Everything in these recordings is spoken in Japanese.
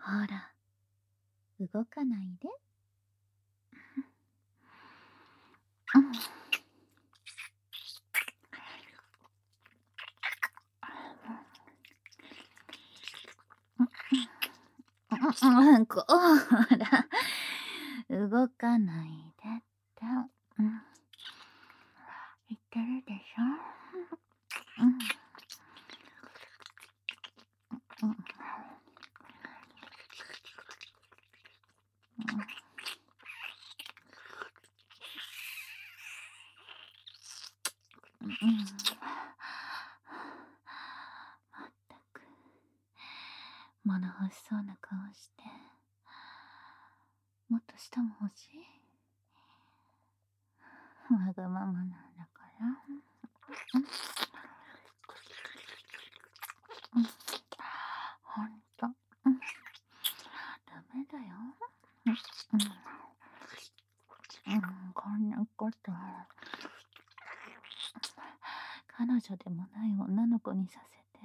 ら、動かないで。こら、動かないでって。言ってるでしょ。まったく、物欲しそうな顔して。もっと舌も欲しい。わがままなんだから。ほんと。ダメだよ。こんなこと。彼女でもない女の子にさせて。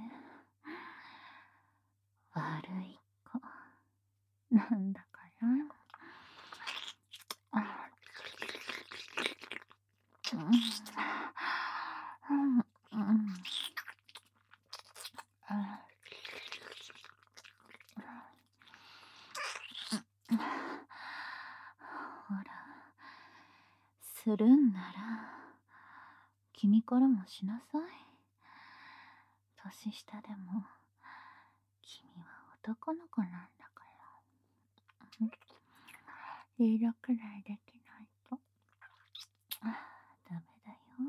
悪い子。なんだから。ほら、するんなら、君からもしなさい。年下でも、君は男の子なんだから。リードくらいできないと。ダメだよ。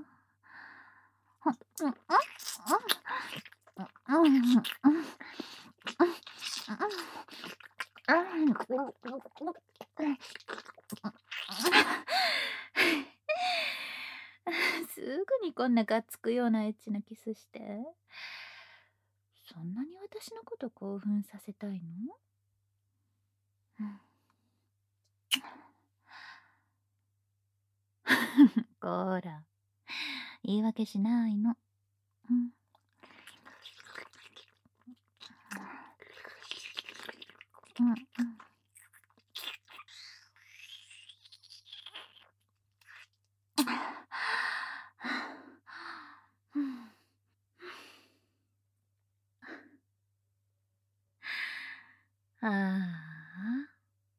すぐにこんながっつくようなエッチなキスして。そんなに私のこと興奮させたいの？こら、言い訳しないの。ああ、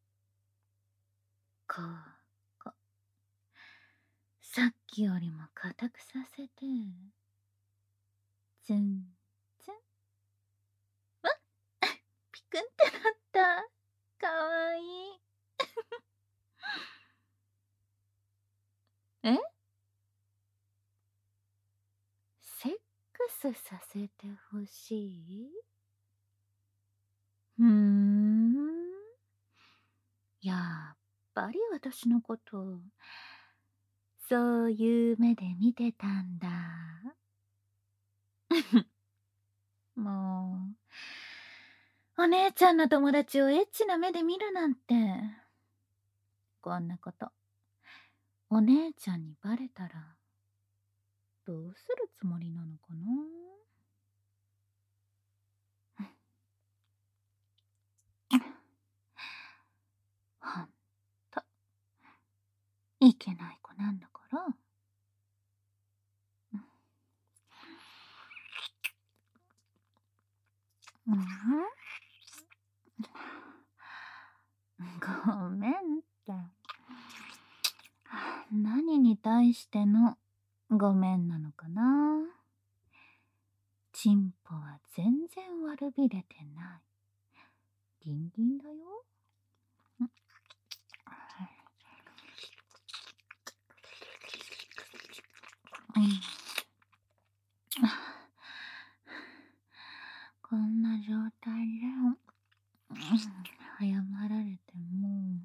ここ。さっきよりも硬くさせて。ツンツン。ピクンってなった。かわいい。え？セックスさせてほしい？やっぱり私のこと、そういう目で見てたんだ。もう、お姉ちゃんの友達をエッチな目で見るなんて。こんなこと、お姉ちゃんにバレたら、どうするつもりなのかな。ほんと、いけない子なんだから。ごめんって。何に対してのごめんなのかな。チンポは全然悪びれてない。ギンギンだよ。こんな状態で謝られても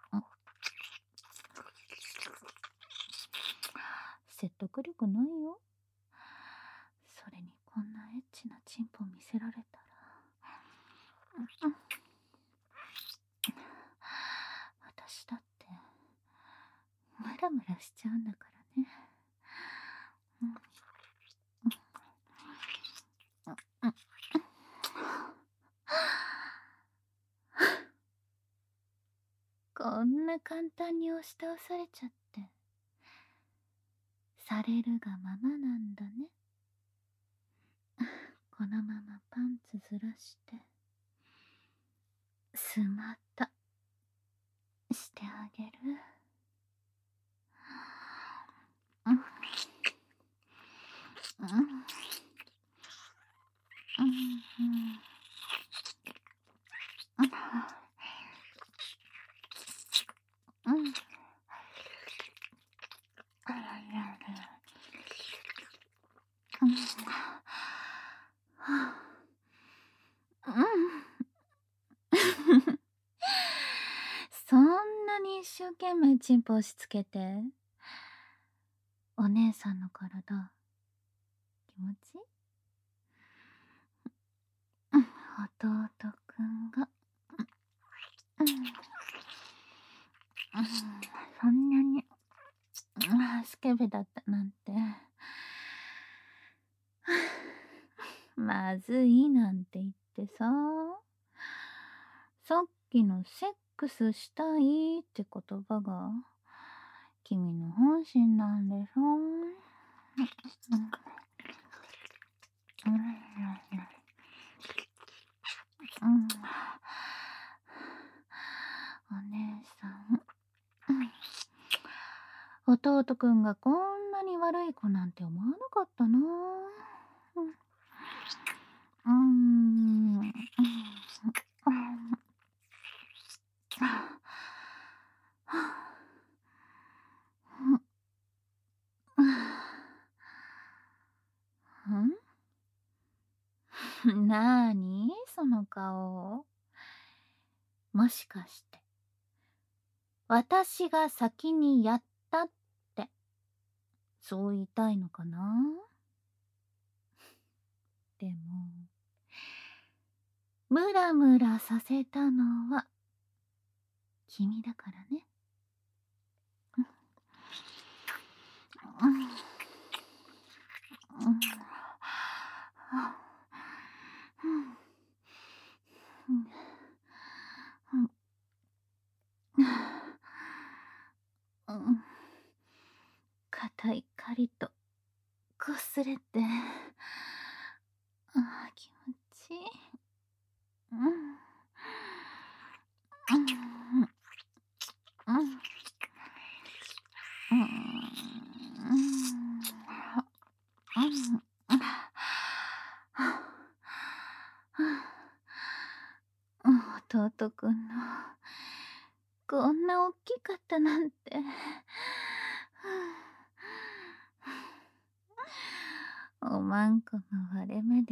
説得力ないよ。それにこんなエッチなチンポ見せられたら私だってムラムラしちゃうんだからね。 そんな簡単に押し倒されちゃって。されるがままなんだね。このままパンツずらして、スマタしてあげる。うん。うん。うん。うん。うん。あららら。うん。うん。そんなに一生懸命チンポ押し付けて。お姉さんの体、気持ちいい？うん、弟くんが。うん。うん、そんなに、スケベだったなんて。まずいなんて言ってさ。さっきのセックスしたいって言葉が君の本心なんでしょ。うん。うん。お姉さん。弟くんがこんなに悪い子なんて思わなかったな。うん。なーにその顔。もしかして、私が先にやったって、そう言いたいのかな。でも、ムラムラさせたのは、君だからね。うん。うん。硬い針と擦れて、気持ちいい。うん。うん。弟くんのこんな大きかったなんて。おまんこの割れ目で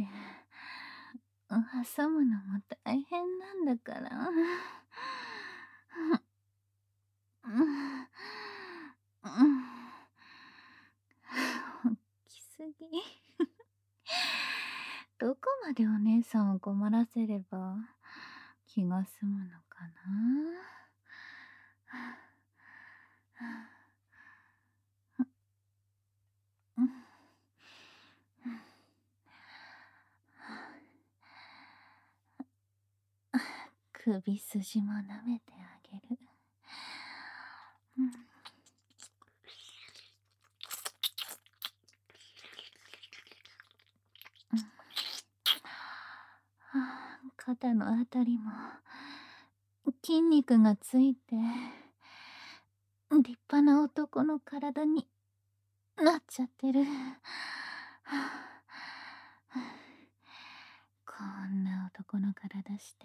挟むのも大変なんだから。大きすぎ。どこまでお姉さんを困らせれば気が済むのかな。首筋も舐めてあげる。肩のあたりも筋肉がついて立派な男の体になっちゃってる。こんな男の体して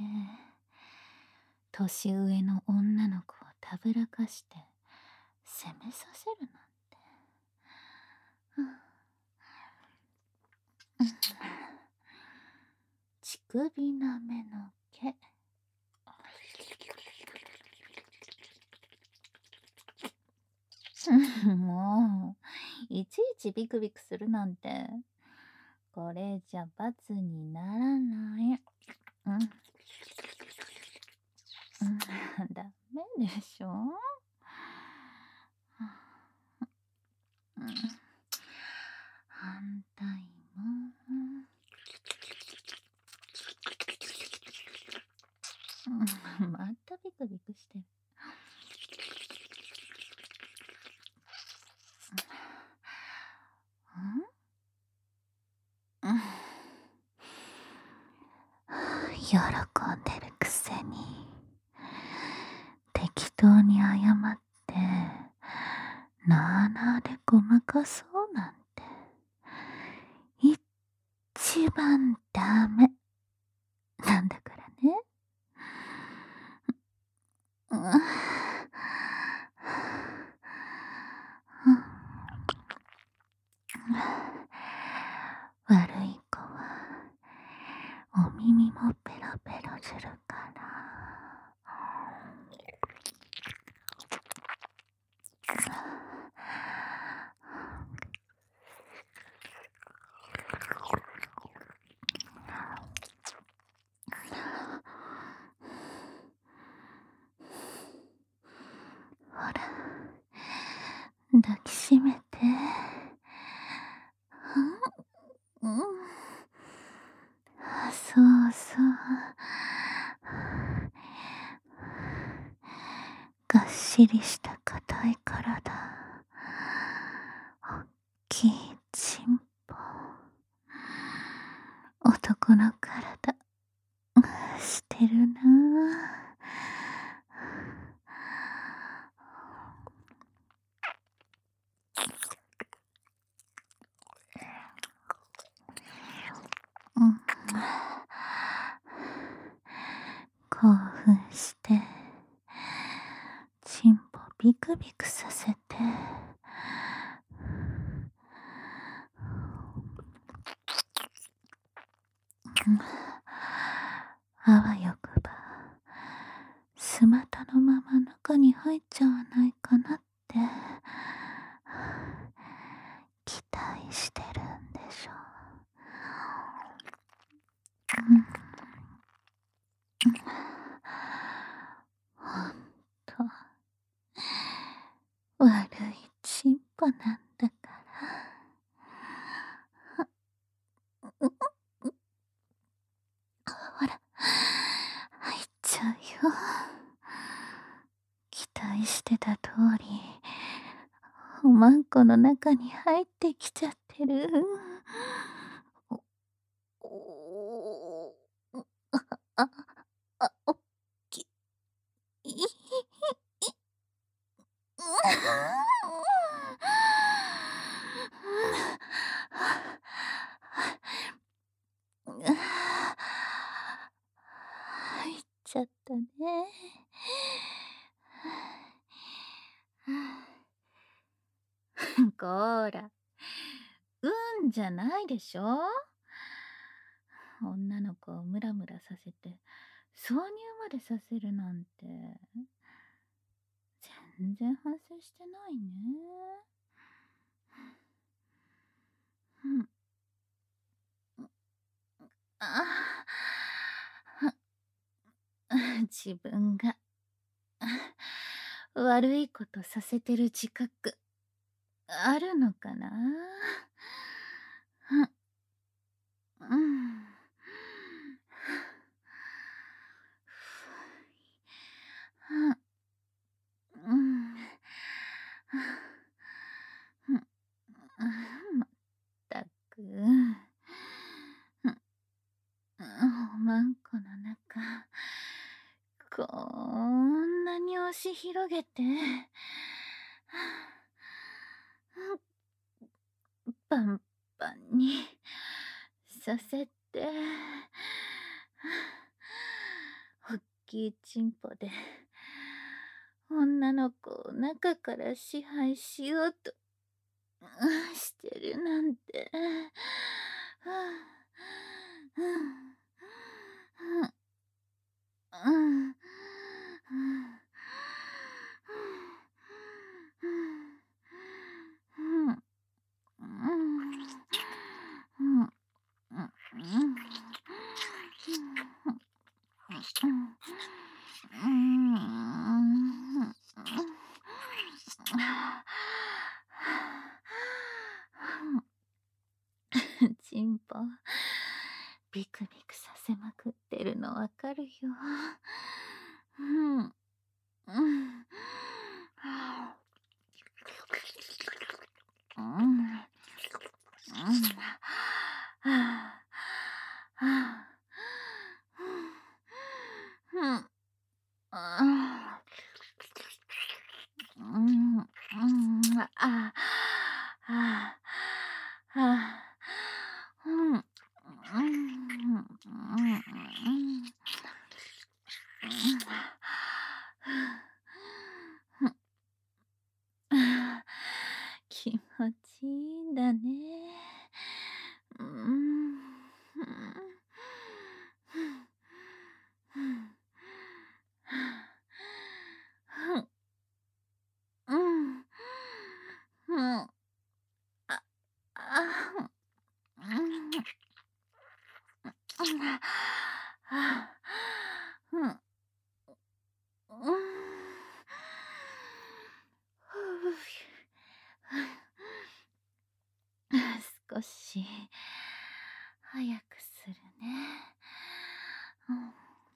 年上の女の子をたぶらかして責めさせるなんて。乳首なめの毛。もういちいちビクビクするなんてこれじゃ罰にならない。ダメでしょ。反対も。またビクビクしてる。 当に謝ってなあなあでごまかそうなんて一番ダメなんだからね。うん、悪い子はお耳もペロペロするから。ほら、抱きしめて。うん、そうそう。がっしりした硬い体、おっきいチンポ、男の体してるなぁ。うん、興奮してチンポビクビクさせて、あわよくばスマタのまま中に入っちゃわないかなって期待してるんでしょ。ほんと悪いチンポなんだから。ほら、入っちゃうよ。期待してた通りおまんこの中に入ってきちゃってる。おおあおっきい。入っちゃったね。こーら、うんじゃないでしょ。女の子をムラムラさせて挿入までさせるなんて全然反省してないね。うん、あ自分が悪いことさせてる自覚あるのかな。うん、うん、まったく、おまんこの中こんなに押し広げてパンパンにさせて、おっきいチンポで女の子を中から支配しようとしてるなんて。チンポビクビクさせまくってるのわかるよ。うんうん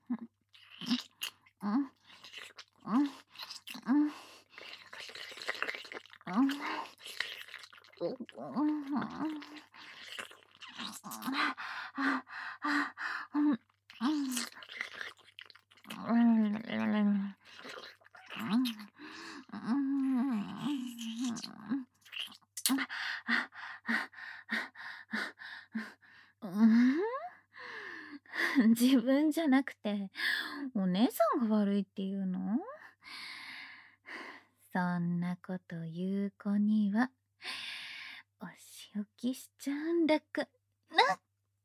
うん、うん、うん、うん、自分じゃなくて、お姉さんが悪いっていうの？そんなこと言う子には、お仕置きしちゃうんだかな。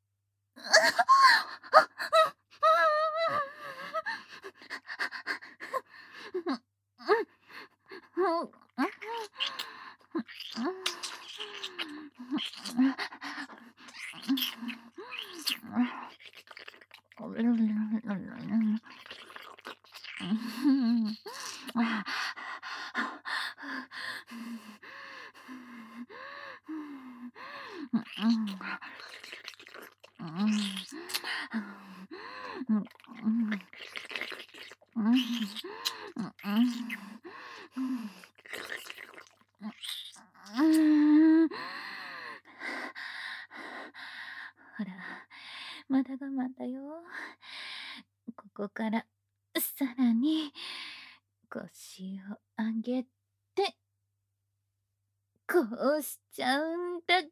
ほら、まだ我慢だよ。ここからさらに腰を上げて、こうしちゃうんだが。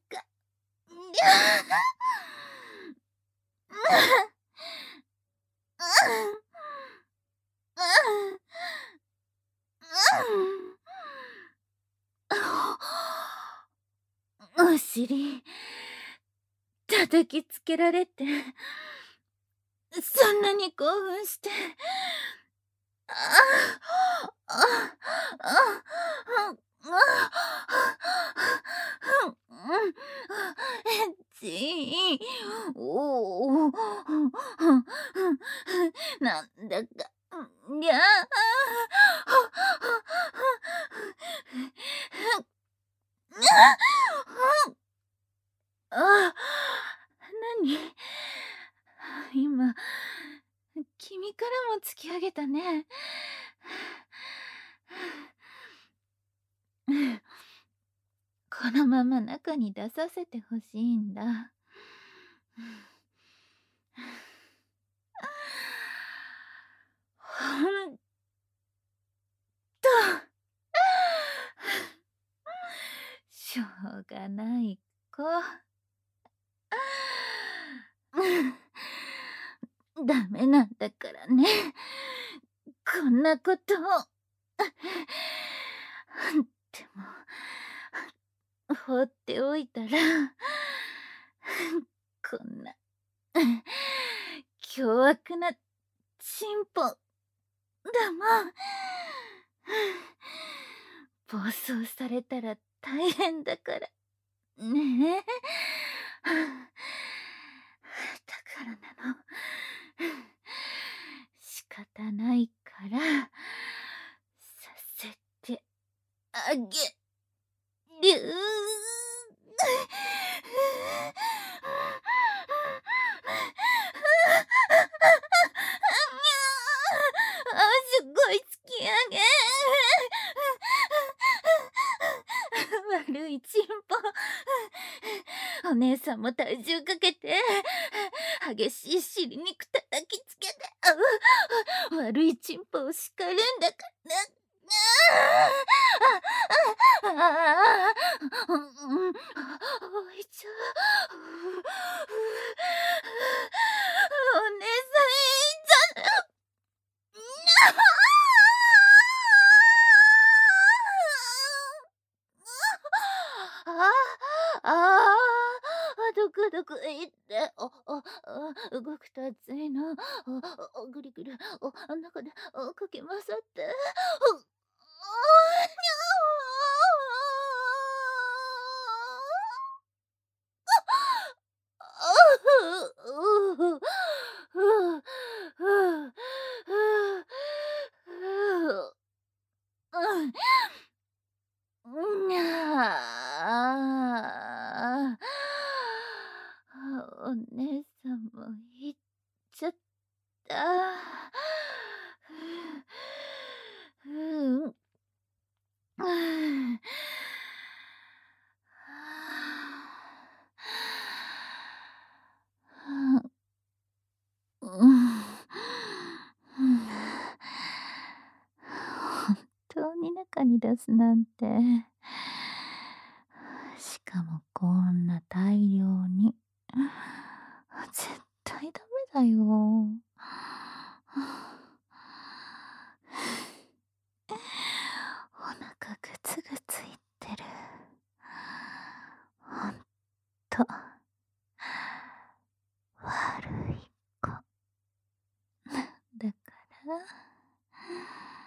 お尻叩きつけられて、そんなに興奮して。ああ、ああ、エッチ。おお、なんだか、にゃあ。あ、なに？今、君からも突き上げたね。このまま中に出させてほしいんだ。ほんと、しょうがない子。ダメなんだからね。こんなことを。でも、放っておいたら、こんな凶悪なチンポだもん。暴走されたら大変だからねえ。だからなの。仕方ないからさせてあげる。すごい突き上げ。悪いチンポ。お姉さんも体重かけて、激しい尻肉叩きつけて、悪いチンポを叱るんだから。おいちゃお姉さん、ああどこどこいって、動くと熱いの。ぐりぐり、中で、かき混ざって。お姉さんも行っちゃった。 に出すなんて。しかもこんな大量に。絶対ダメだよ。お腹グツグツいってる。ほんと悪い子だから。